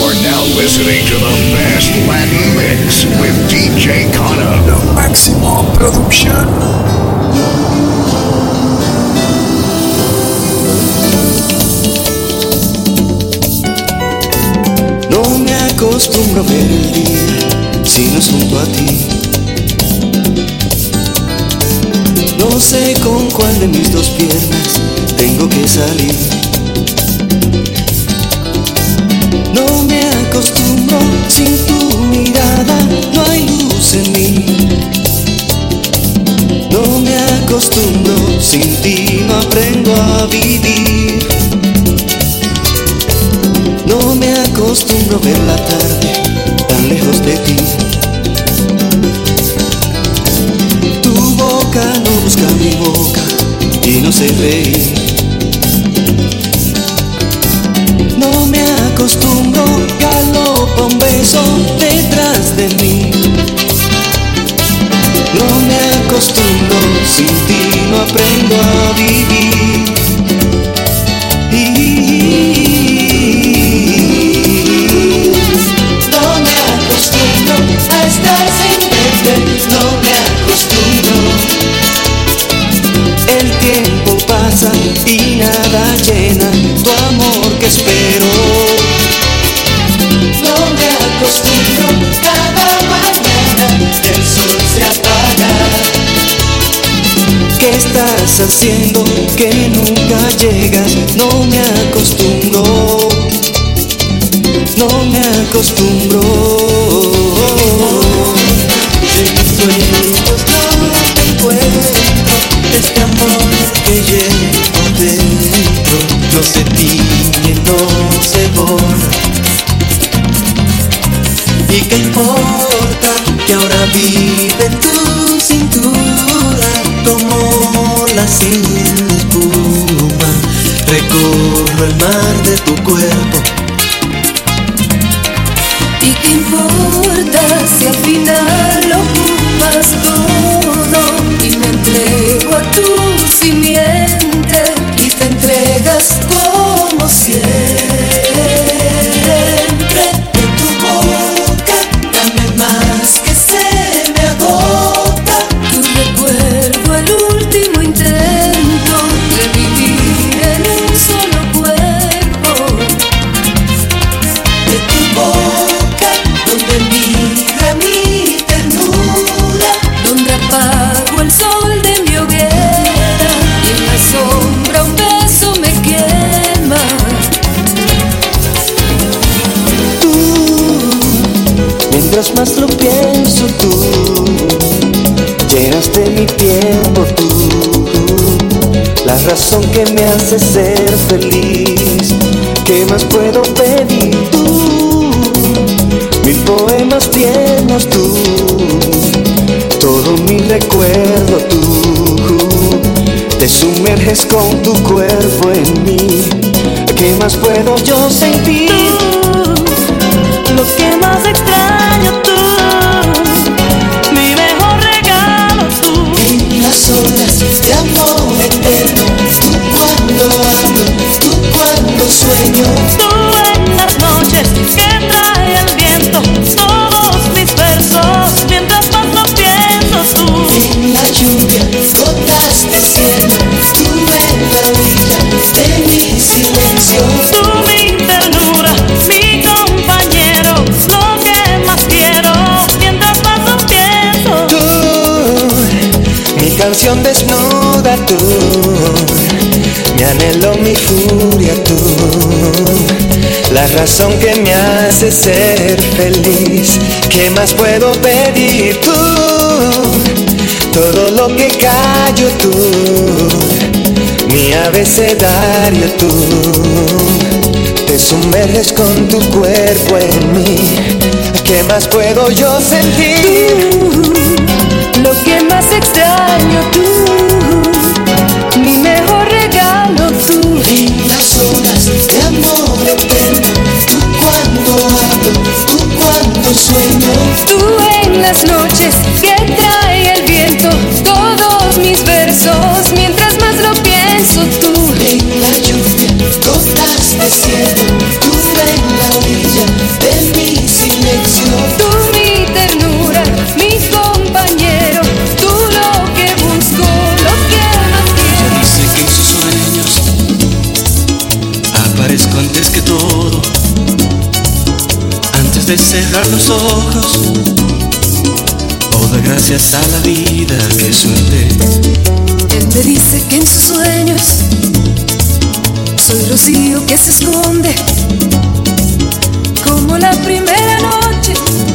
You're now listening to the best Latin mix with DJ Kana. Lo Máximo Production. No me acostumbro a ver el día si no es junto a ti. No sé con cuál de mis dos piernas tengo que salir. No me acostumbro sin tu mirada, no hay luz en mí. No me acostumbro, sin ti no aprendo a vivir. No me acostumbro a ver la tarde tan lejos de ti. Tu boca no busca mi boca y no sé reír. No me acostumbro, galopa un beso detrás de mí. No me acostumbro, sin ti no aprendo a vivir. No me acostumbro a estar sin verte, no me acostumbro. El tiempo pasa y nada llena tu amor que espero. No me acostumbro, cada mañana el sol se apaga. ¿Qué estás haciendo que nunca llegas? No me acostumbro, no me acostumbro. En mis sueños no te encuentro, este amor que llevo dentro no se tiñe, no se borra. ¿Y qué importa que ahora vive en tu cintura? Como la sin espuma recorro el mar de tu cuerpo. ¿Y qué importa si al final lo ocupas todo? Y me entrego a tu simiente y te entregas como siempre. De tu boca dame más que se me agota. Tu recuerdo el último intento de vivir en un solo cuerpo. De tu boca donde migra mi ternura, donde apago el sol de mi hoguera y en la sombra un beso me quema. Mientras más lo pienso tú, llenas de mi tiempo tú, la razón que me hace ser feliz. ¿Qué más puedo pedir tú? Mil poemas tienes tú, todo mi recuerdo tú. Te sumerges con tu cuerpo en mí. ¿Qué más puedo yo sentir? Lo que más extraño tú, mi mejor regalo tú. En las olas de amor eterno, tú cuando hablo, tú cuando sueño. Tú en las noches que trae el viento, todos mis versos, mientras más lo pienso tú. En la lluvia, gotas de cielo, tú en la orilla de mi silencio. Tú mi ternura, mi compañero, lo que más quiero, mientras más lo pienso. Tú, mi canción desnuda tú, mi anhelo, mi furia tú, la razón que me hace ser feliz. ¿Qué más puedo pedir tú? Todo lo que callo tú, mi abecedario tú. Te sumerges con tu cuerpo en mí. ¿Qué más puedo yo sentir? Lo que más extraño tú, mi mejor regalo tú. En las horas de amor eterno, tú cuando hablo, tú cuando sueño. Tú en las noches que trae el viento, todos mis versos, mientras más lo pienso tú. En la lluvia, gotas de cielo, tú en la orilla después de cerrar los ojos, oh, da gracias a la vida, qué suerte. Él me dice que en sus sueños soy rocío que se esconde, como la primera noche,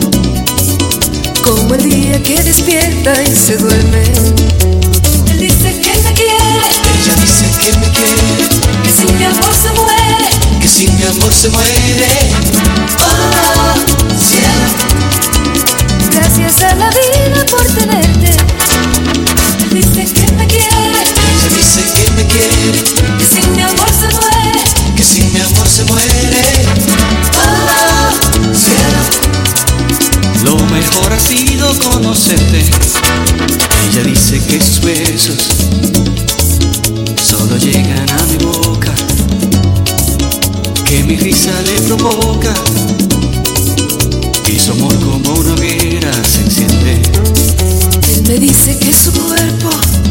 como el día que despierta y se duerme. Él dice que me quiere, Ella dice que me quiere, que sin mi amor se muere, que sin mi amor se muere. oh, cielo. Gracias a la vida por tenerte. Él dice que me quiere, Ella dice que me quiere, que sin mi amor se muere, que sin mi amor se muere. oh, cielo. Lo mejor ha sido conocerte. Ella dice que sus besos solo llegan a mi boca, que mi risa le provoca y su amor como una hoguera se enciende. Él me dice que su cuerpo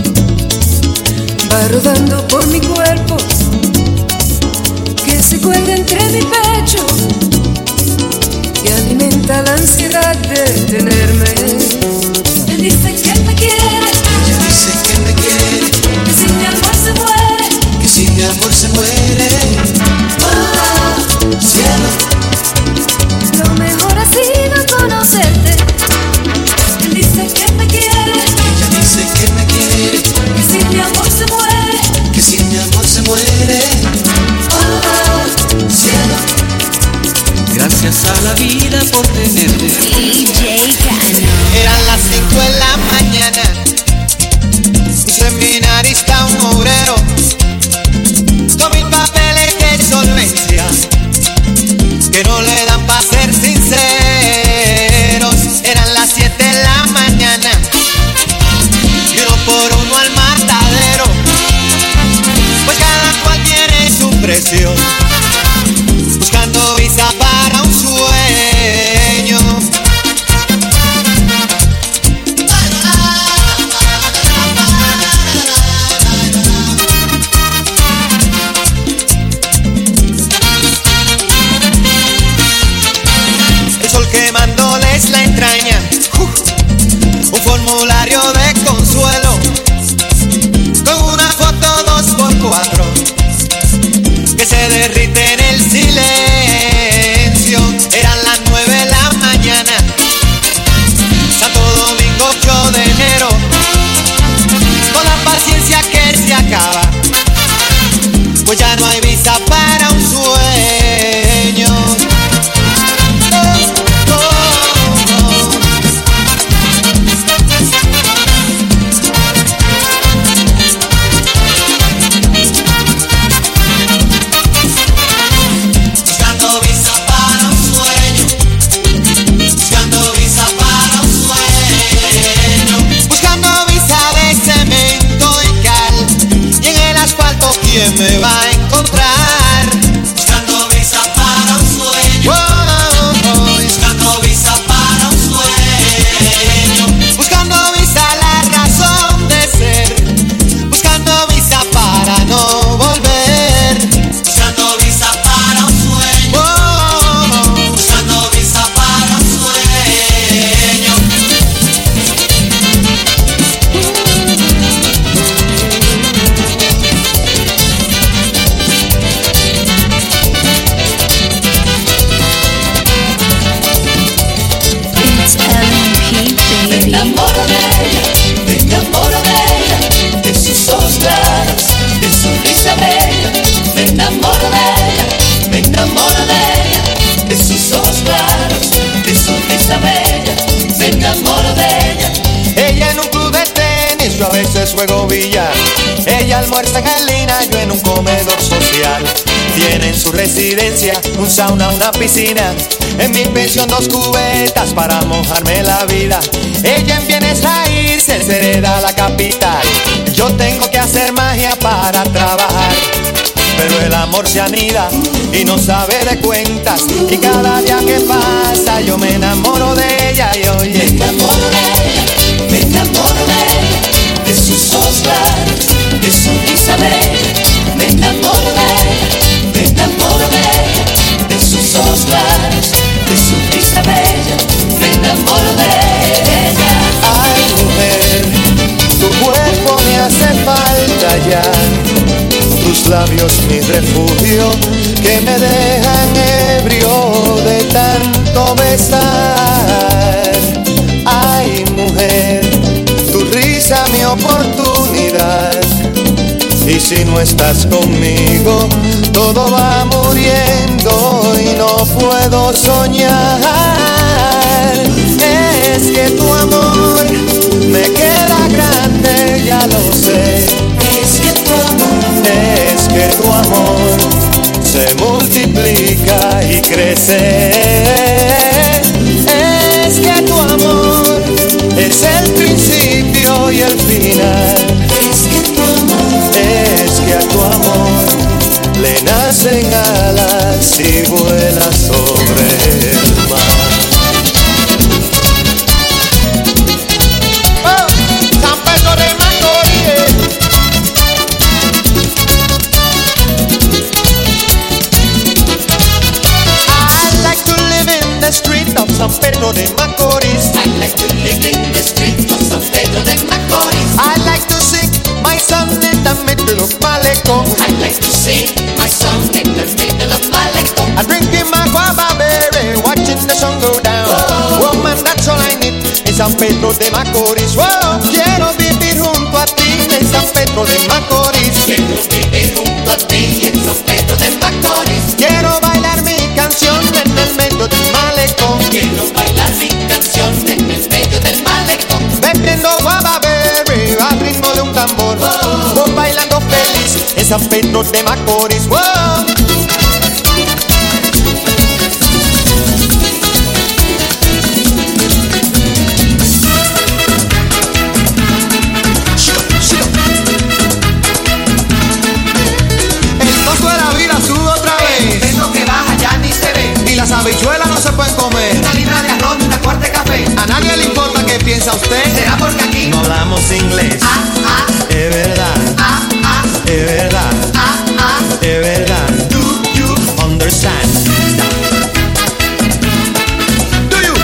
va rodando por mi cuerpo, que se cuelga entre mi pecho y alimenta la ansiedad de tenerme. Él dice que me quiere, Ella dice que me quiere, que sin mi amor se muere, que sin mi amor se muere. oh, Cielo, lo mejor ha sido conocerte. Él dice que me quiere, ella dice que me quiere, que sin mi amor se muere, que sin mi amor se muere. oh, cielo. Gracias a la vida por tenerte. Eran las 5 de la mañana, un seminarista, un obrero, con mil papeles de solvencia, que no le dan pa' ser sinceros. Eran las 7 de la mañana, y uno por uno al matadero, pues cada cual tiene su precio, buscando visa para un sueño. El sol quemándoles la entraña, un formulario de consuelo, con una foto 2x4 que se derrite en el silencio. Eran las 9 de la mañana, Santo Domingo 8 de enero, con la paciencia que se acaba, pues ya no hay visa para un sueño. Oh, oh, oh. Buscando visa para un sueño, buscando visa para un sueño, buscando visa de cemento y cal, y en el asfalto ¿quién me va a encontrar? Buscando visa para un sueño, oh, oh, oh. Buscando visa para un sueño, buscando visa la razón de ser, buscando visa para no volver, buscando visa para un sueño, oh, oh, oh. Buscando visa para un sueño. It's LMP, Me baby. enamoro de ella, me enamoro de ella, de sus ojos claros, de su risa bella. Me enamoro de ella, me enamoro de ella, de sus ojos claros, de su risa bella. Me enamoro de ella. Ella en un club de tenis, yo a veces juego billar. Ella almuerza en Helena, yo en un comedor social. Tiene en su residencia un sauna, una piscina. En mi pensión 2 cubetas para mojarme la vida. Ella en Bienes Raíces hereda la capital. Yo tengo que hacer magia para trabajar, pero el amor se anida y no sabe de cuentas. Y cada día que pasa yo me enamoro de ella. Y Me oye, enamoro de ella, me enamoro de ella, de sus ojos claros, de su risa bella. Me enamoro de ella, me enamoro de ella, de sus ojos claros, de su risa labios mi refugio, que me dejan ebrio de tanto besar. Ay, mujer, tu risa mi oportunidad. Y si no estás conmigo, todo va muriendo y no puedo soñar. Es que tu amor me queda grande, ya lo sé. Es que tu amor se multiplica y crece. Es que tu amor es el principio y el final. Es que a tu amor le nacen alas y vuela sobre el mar. ¡Oh! San Pedro de Macorís. I like to live in the street of San Pedro de Macorís. I like to live in the street of San Pedro de Macorís. I like to sing my song in the middle of Malecón. I like to sing my song in the middle of Malecón. I'm drinking my guava berry, watching the sun go down. Oh. Woman, that's all I need in San Pedro de Macorís. Whoa, quiero vivir junto a ti en San Pedro de Macorís. Quiero vivir junto a ti en San Pedro de Macorís. Quiero bailar mi canción en el medio del malecón. Quiero bailar mi canción en el medio del malecón. Bebiendo guava berry al ritmo de un tambor. Voy bailando feliz en San Pedro de Macorís. Whoa. Las habichuelas no se pueden comer. Una libra de arroz y una cuarta de café. A nadie le importa qué piensa usted. ¿Será porque aquí no hablamos inglés? Es verdad. Es verdad. Es verdad. Do you understand? Do you?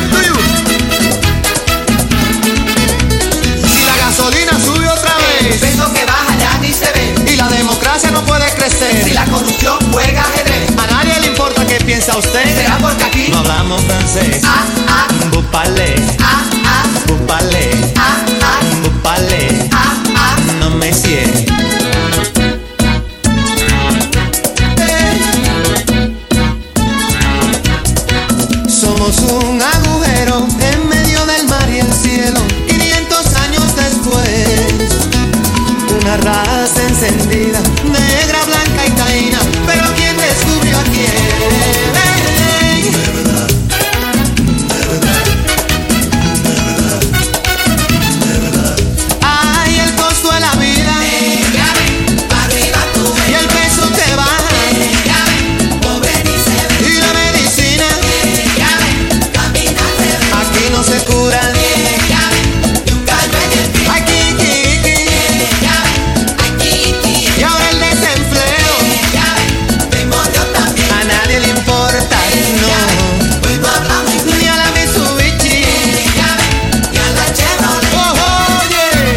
Si la gasolina sube otra vez, el peso que baja ya ni se ve. Y la democracia no puede crecer. Si la corrupción juega ajedrez. A nadie le importa qué piensa usted. ¿Será porque aquí no hablamos francés? Vous parlez. Vous parlez. Vous parlez. No me sigue. Somos un agujero en medio del mar y el cielo. 500 años después, una raza encendida, negra, blanca y taína. Pero ¿quién descubrió a quién? Ay, el costo de la vida. arriba tú Y el peso que baja. pobre ni se ve. Y la medicina. Camina al revés. Aquí no se curan. Y un calvo en el pie. Ay, Aquí y ahora el desempleo. me mordió también. A nadie le importa, no. Hoy no hablamos inglés. Ni a la Mitsubishi. Y a la Chevrolet. Oh, oye.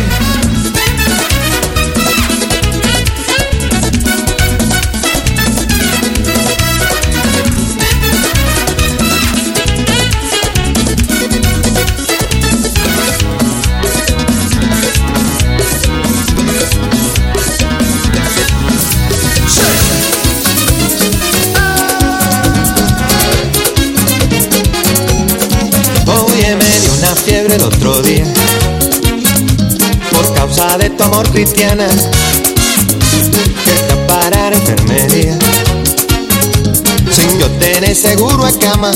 Oye, me dio una fiebre el otro día por causa de tu amor, cristiana, que está para la enfermería sin yo tener seguro en cama.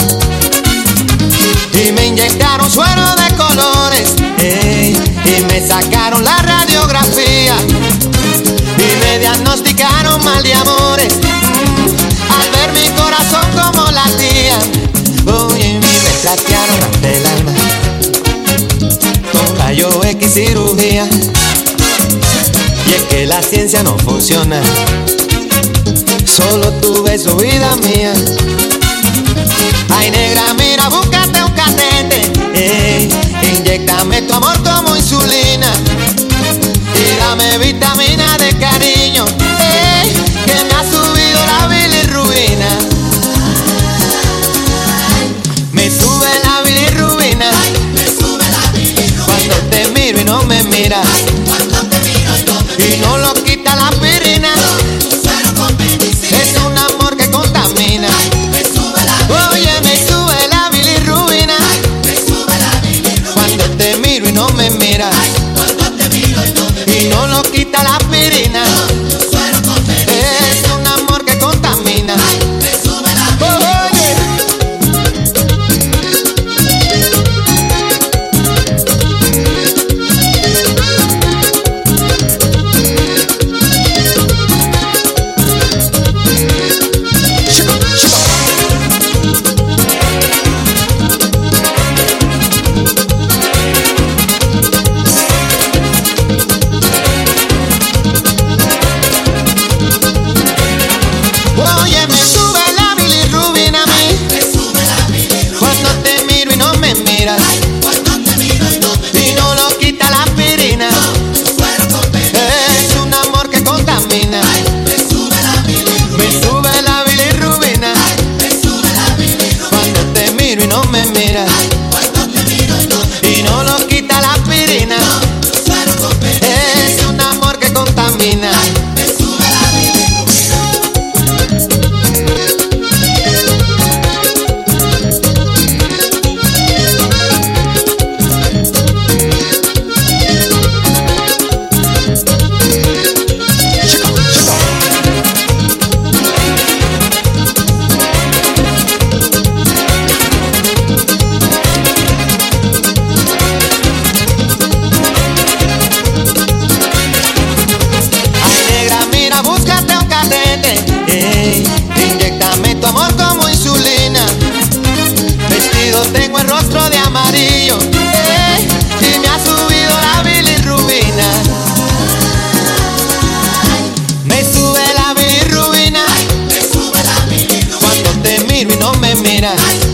Y me inyectaron suero de colores, y me sacaron la radiografía y me diagnosticaron mal de amores. Al ver mi corazón como latía, oye, me platearon hasta el alma con rayo X cirugía. Y es que la ciencia no funciona, solo tu beso, vida mía. Ay, negra, mira, búscate un catete, inyéctame tu amor como insulina y dame vitamina de cariño, que mira. Y no lo quita la aspirina. Es un amor que contamina. Oye, me sube la bilirrubina. Cuando te miro y no me miras. Y no lo quita la aspirina. Es un amor que contamina. Oye, me sube la bilirrubina a mí. Cuando te miro y no me miras. Y no lo quita la aspirina. Es un amor que contamina. Me sube la bilirrubina. Cuando te miro y no me miras. Y no lo quita la aspirina. Es un amor que contamina. Ay, negra, mira, búscate un cadete. Inyéctame tu amor como insulina. Vestido tengo el rostro de amarillo. Y me ha subido la bilirrubina. Me sube la bilirrubina. Cuando te miro y no me miras.